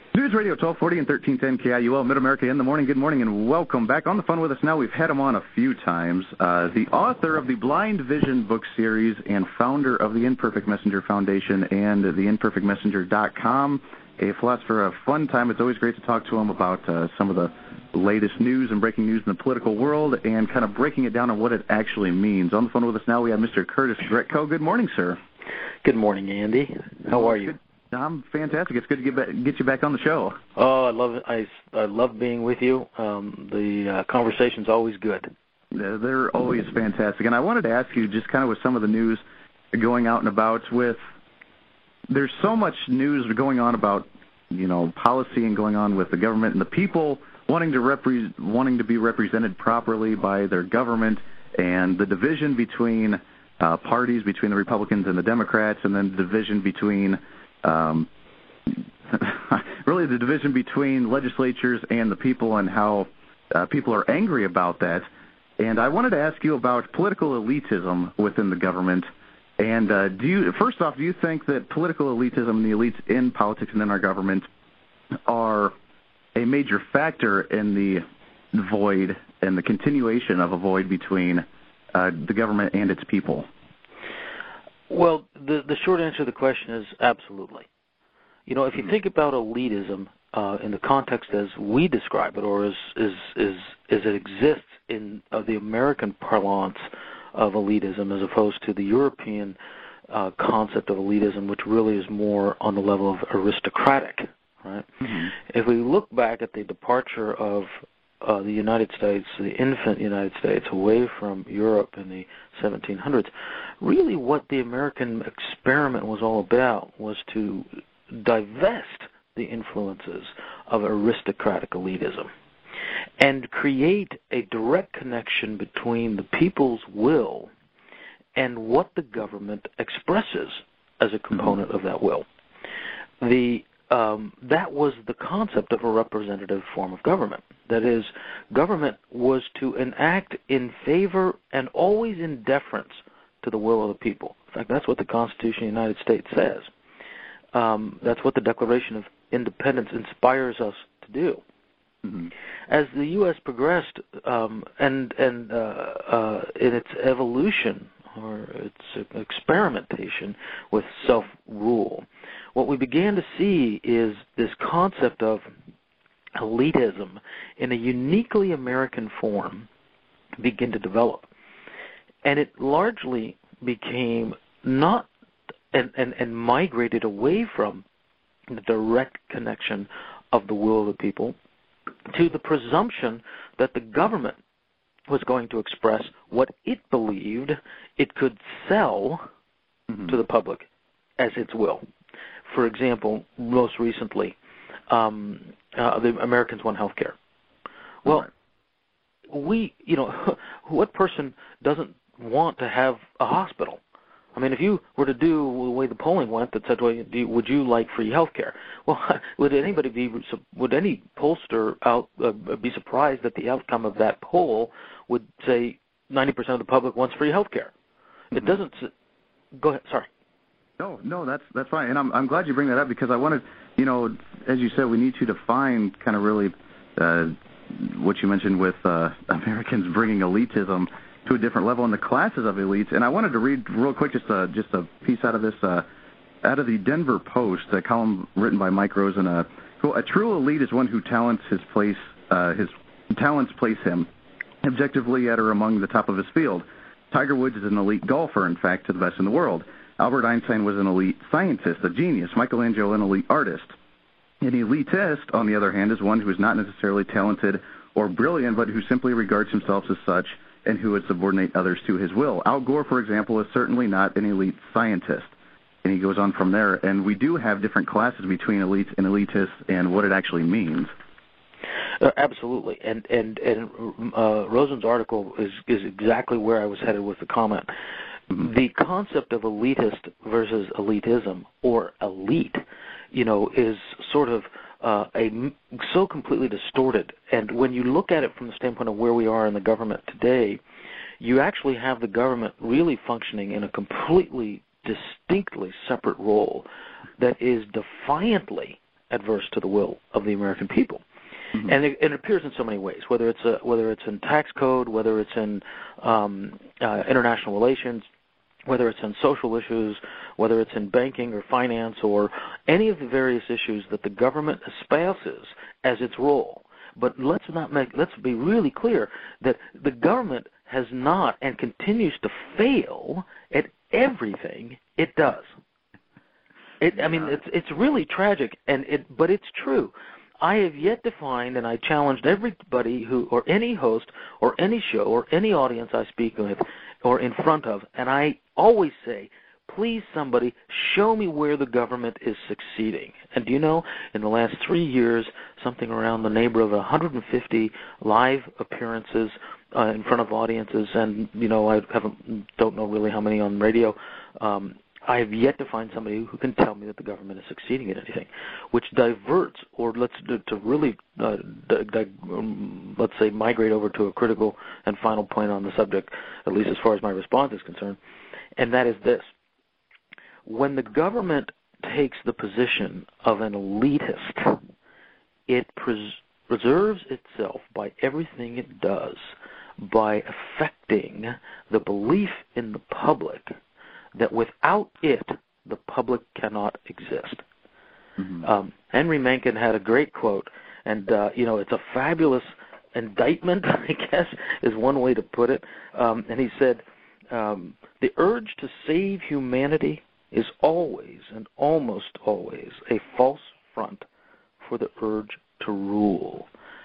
News Radio 1240 and 1310 KIUL, Mid-America in the morning. Good morning and welcome back. On the phone with us now, we've had him on a few times. The author of the Blind Vision book series and founder of the Imperfect Messenger Foundation and the imperfectmessenger.com. A philosopher of fun time. It's always great to talk to him about some of the latest news and breaking news in the political world and kind of breaking it down on what it actually means. On the phone with us now, we have Mr. Curtis Gretko. Good morning, sir. Good morning, Andy. How are you? I'm fantastic. It's good to get you back on the show. Oh, I love it. I love being with you. The conversation's always good. They're always fantastic. And I wanted to ask you, just kind of with some of the news going out and about, there's so much news going on about, policy and going on with the government and the people wanting to be represented properly by their government, and the division between parties, between the Republicans and the Democrats, and then the division between really the division between legislatures and the people, and how people are angry about that. And I wanted to ask you about political elitism within the government. And do you think that political elitism and the elites in politics and in our government are a major factor in the void and the continuation of a void between the government and its people? Well, the short answer to the question is absolutely. If you think about elitism in the context as we describe it, or as it exists in the American parlance of elitism, as opposed to the European concept of elitism, which really is more on the level of aristocratic, right? Mm-hmm. If we look back at the departure of the United States, the infant United States, away from Europe in the 1700s, really what the American experiment was all about was to divest the influences of aristocratic elitism and create a direct connection between the people's will and what the government expresses as a component of that will. That was the concept of a representative form of government. That is, government was to enact in favor and always in deference to the will of the people. In fact, that's what the Constitution of the United States says. That's what the Declaration of Independence inspires us to do. Mm-hmm. As the U.S. progressed and in its evolution or its experimentation with self-rule, what we began to see is this concept of elitism in a uniquely American form begin to develop. And it largely became not and migrated away from the direct connection of the will of the people to the presumption that the government was going to express what it believed it could sell to the public as its will. For example, most recently, the Americans want health care. Well, what person doesn't want to have a hospital? I mean, if you were to do the way the polling went that said, well, would you like free health care? Well, would any pollster be surprised that the outcome of that poll would say 90% of the public wants free health care? It doesn't. Go ahead. Sorry. No, that's fine. And I'm glad you bring that up, because I wanted, as you said, we need to define kind of really what you mentioned with Americans bringing elitism to a different level in the classes of elites. And I wanted to read real quick just a piece out of this, out of the Denver Post, a column written by Mike Rosen. A true elite is one whose talents place him objectively at or among the top of his field. Tiger Woods is an elite golfer, in fact, to the best in the world. Albert Einstein was an elite scientist, a genius. Michelangelo, an elite artist. An elitist, on the other hand, is one who is not necessarily talented or brilliant, but who simply regards himself as such and who would subordinate others to his will. Al Gore, for example, is certainly not an elite scientist. And he goes on from there. And we do have different classes between elites and elitists and what it actually means. Absolutely. And Rosen's article is exactly where I was headed with the comment. Mm-hmm. The concept of elitist versus elitism, or elite, is sort of so completely distorted. And when you look at it from the standpoint of where we are in the government today, you actually have the government really functioning in a completely, distinctly separate role that is defiantly adverse to the will of the American people. Mm-hmm. And it appears in so many ways, whether it's in tax code, whether it's in international relations, whether it's in social issues, whether it's in banking or finance or any of the various issues that the government espouses as its role. But let's be really clear that the government has not and continues to fail at everything it does. It's really tragic, but it's true. I have yet to find, and I challenged everybody or any host or any show or any audience I speak with or in front of, and I always say, please somebody show me where the government is succeeding. And do you know, in the last 3 years, something around the neighborhood of 150 live appearances in front of audiences, and I don't know really how many on radio. I have yet to find somebody who can tell me that the government is succeeding at anything, which diverts, or let's say migrate over to a critical and final point on the subject, at least as far as my response is concerned, and that is this. When the government takes the position of an elitist, it preserves itself by everything it does by affecting the belief in the public that without it, the public cannot exist. Mm-hmm. Henry Mencken had a great quote, and it's a fabulous indictment, I guess, is one way to put it. And he said, the urge to save humanity is always and almost always a false front for the urge to rule.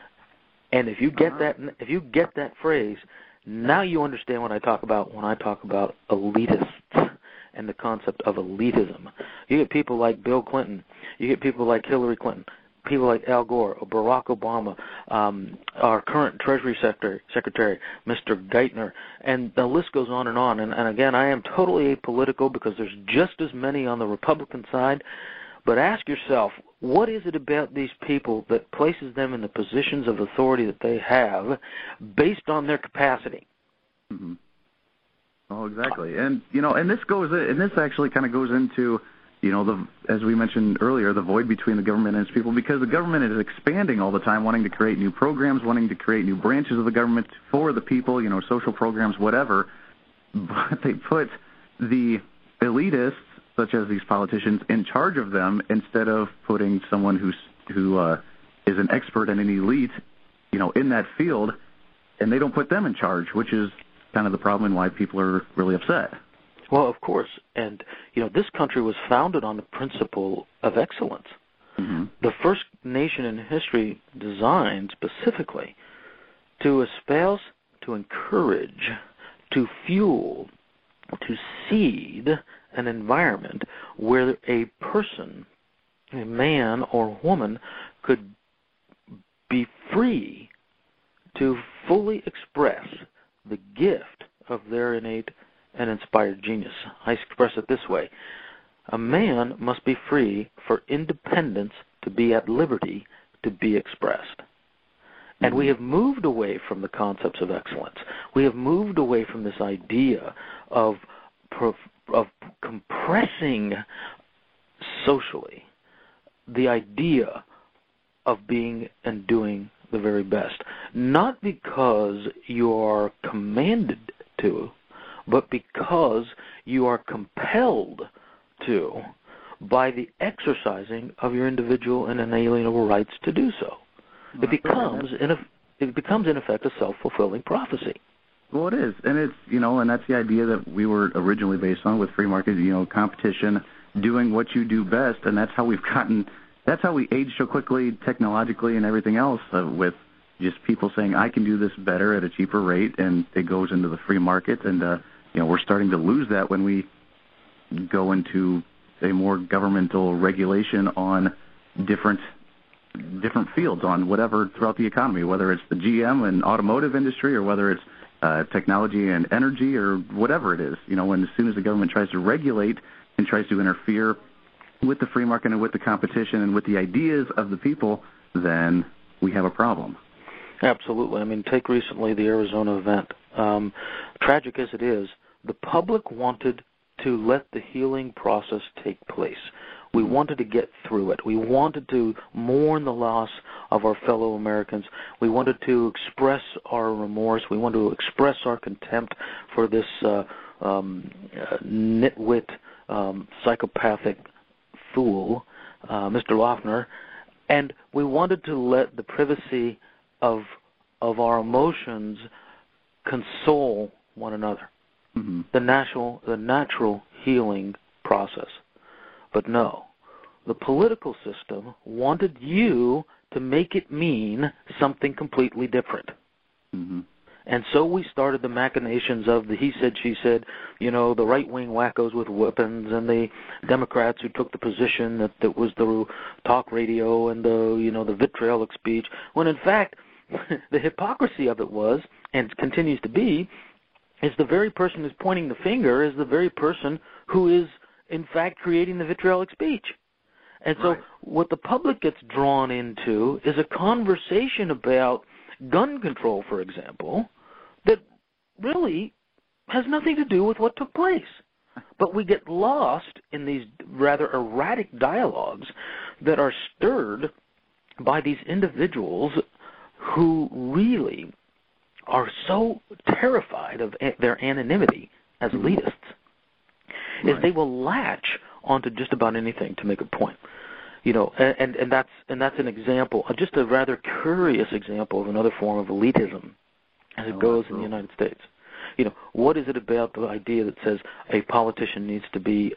And if you get that phrase, now you understand what I talk about when I talk about elitists and the concept of elitism. You get people like Bill Clinton, you get people like Hillary Clinton, people like Al Gore, or Barack Obama, our current Treasury Secretary, Mr. Geithner, and the list goes on. And again, I am totally apolitical because there's just as many on the Republican side. But ask yourself, what is it about these people that places them in the positions of authority that they have based on their capacity? Mm-hmm. Oh, exactly. And this actually kind of goes into, as we mentioned earlier, the void between the government and its people, because the government is expanding all the time, wanting to create new programs, wanting to create new branches of the government for the people, social programs, whatever. But they put the elitists, such as these politicians, in charge of them instead of putting someone who is an expert and an elite, in that field, and they don't put them in charge, which is kind of the problem and why people are really upset. Well, of course. And, this country was founded on the principle of excellence. Mm-hmm. The first nation in history designed specifically to espouse, to encourage, to fuel, to seed an environment where a person, a man or woman, could be free to fully express the gift of their innate and inspired genius. I express it this way. A man must be free for independence to be at liberty to be expressed. Mm-hmm. And we have moved away from the concepts of excellence. We have moved away from this idea of compressing socially the idea of being and doing the very best, not because you are commanded to, but because you are compelled to by the exercising of your individual and inalienable rights to do so. It becomes in effect a self-fulfilling prophecy. Well, it is, and it's and that's the idea that we were originally based on with free market, competition, doing what you do best, and that's how that's how we age so quickly technologically and everything else, with just people saying, I can do this better at a cheaper rate, and it goes into the free market, and we're starting to lose that when we go into a more governmental regulation on different fields, on whatever throughout the economy, whether it's the GM and automotive industry or whether it's technology and energy or whatever it is. When as soon as the government tries to regulate and tries to interfere with the free market and with the competition and with the ideas of the people, then we have a problem. Absolutely. I mean, take recently the Arizona event. Tragic as it is, the public wanted to let the healing process take place. We wanted to get through it. We wanted to mourn the loss of our fellow Americans. We wanted to express our remorse. We wanted to express our contempt for this nitwit, psychopathic fool, Mr. Loeffner, and we wanted to let the privacy of our emotions console one another, the natural healing process. But no, the political system wanted you to make it mean something completely different. And so we started the machinations of the he said, she said, the right-wing wackos with weapons and the Democrats who took the position that was the talk radio and the vitriolic speech, when in fact the hypocrisy of it was, and continues to be, is the very person who's pointing the finger is the very person who is in fact creating the vitriolic speech. And so what the public gets drawn into is a conversation about gun control, for example, that really has nothing to do with what took place. But we get lost in these rather erratic dialogues that are stirred by these individuals who really are so terrified of their anonymity as elitists, is they will latch onto just about anything to make a point. And that's an example, just a rather curious example of another form of elitism as it goes in the United States. What is it about the idea that says a politician needs to be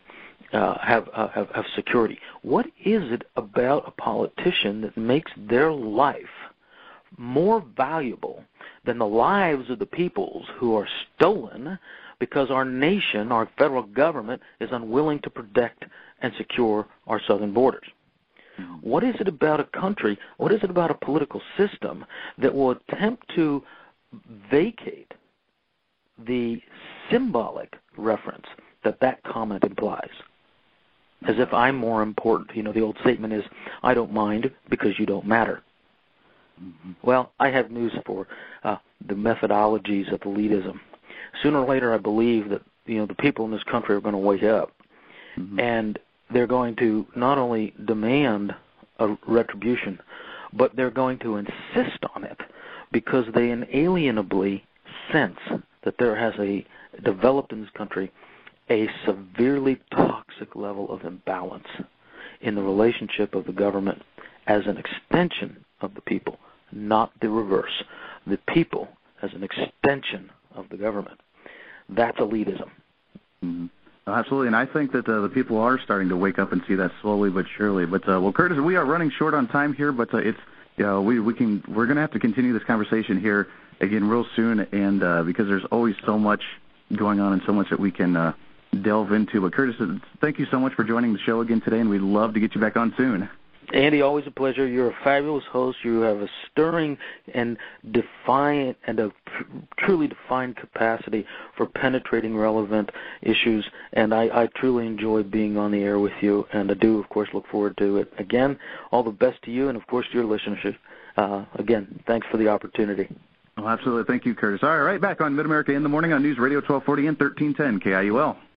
have security? What is it about a politician that makes their life more valuable than the lives of the peoples who are stolen because our nation, our federal government, is unwilling to protect and secure our southern borders? What is it about a country, what is it about a political system that will attempt to vacate the symbolic reference that comment implies? As if I'm more important. The old statement is, I don't mind because you don't matter. Well, I have news for the methodologies of elitism. Sooner or later, I believe that the people in this country are going to wake up, and they're going to not only demand a retribution, but they're going to insist on it because they inalienably sense that there has developed in this country a severely toxic level of imbalance in the relationship of the government as an extension of the people, not the reverse. The people as an extension of the government. That's elitism. Absolutely, and I think that the people are starting to wake up and see that slowly but surely. But Curtis, we are running short on time here, but we're going to have to continue this conversation here again real soon, and because there's always so much going on and so much that we can delve into. But Curtis, thank you so much for joining the show again today, and we'd love to get you back on soon. Andy, always a pleasure. You're a fabulous host. You have a stirring and defiant and a truly defined capacity for penetrating relevant issues, and I truly enjoy being on the air with you, and I do, of course, look forward to it. Again, all the best to you and, of course, to your listenership. Again, thanks for the opportunity. Well, absolutely. Thank you, Curtis. All right, back on Mid-America in the Morning on News Radio 1240 and 1310 KIUL.